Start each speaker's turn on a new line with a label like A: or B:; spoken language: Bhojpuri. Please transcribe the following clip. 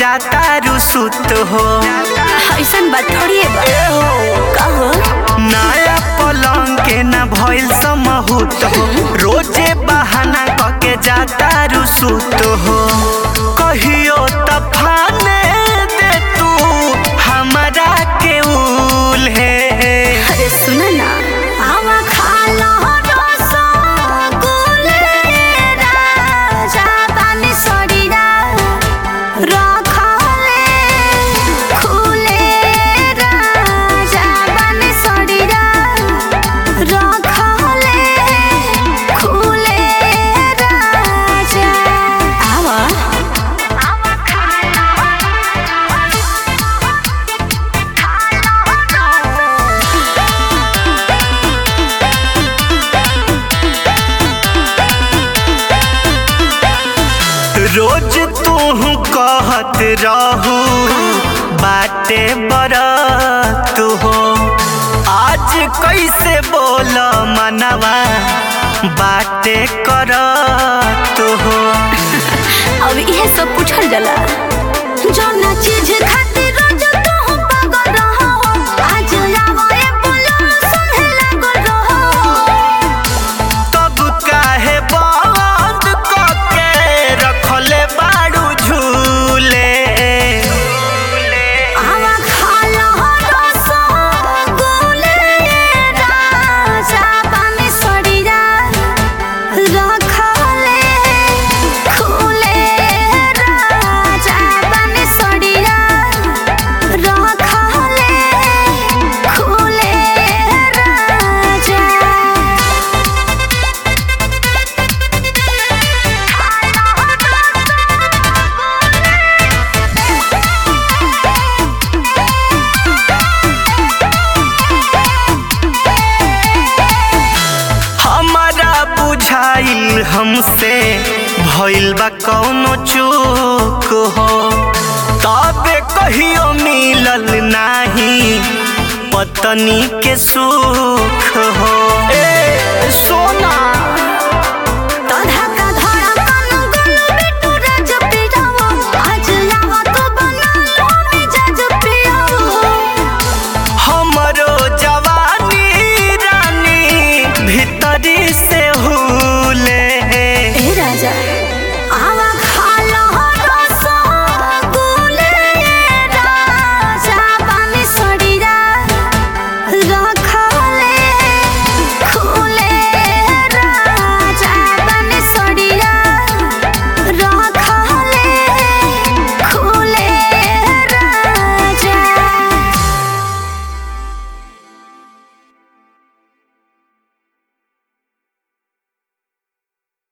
A: जाता रुसुत हो।
B: ऐसन बात थोड़ी बा कहो
A: नया पलंग के ना भइल समहूत हो, रोजे बहाना कके जाता रुसुत हो। कहियो तफाने दे तू हमरा के उल है।
B: अरे सुन ना आवा खा लो रसगुल्ले राजा पानी सड़ीरा रखले खुले राजा पानी सड़ीरा रखले खुले राजा आवा
A: रोज तू कहत रहू बाटे बरत हो, आज कैसे बोल मनवा बाटे करत हो।
B: अब यह सब पूछल जाला जौना चीज खातिर रोज तू पागल रहो, आज आवे बोलो सुने लागल रहो।
A: तब काहे बंद कके रखले बाड़ू झूले।
B: आवा खा लो रसगुल्ले राजा पानी सड़ीरा रखले खुले राजा पानी सड़ीरा रखले खुले राजा।
A: हमारा बुझाइल हमसे भइल बा कौनो चूक हो, तबे कहियो मिलल नाही पत्नी के सुख हो। ए सोना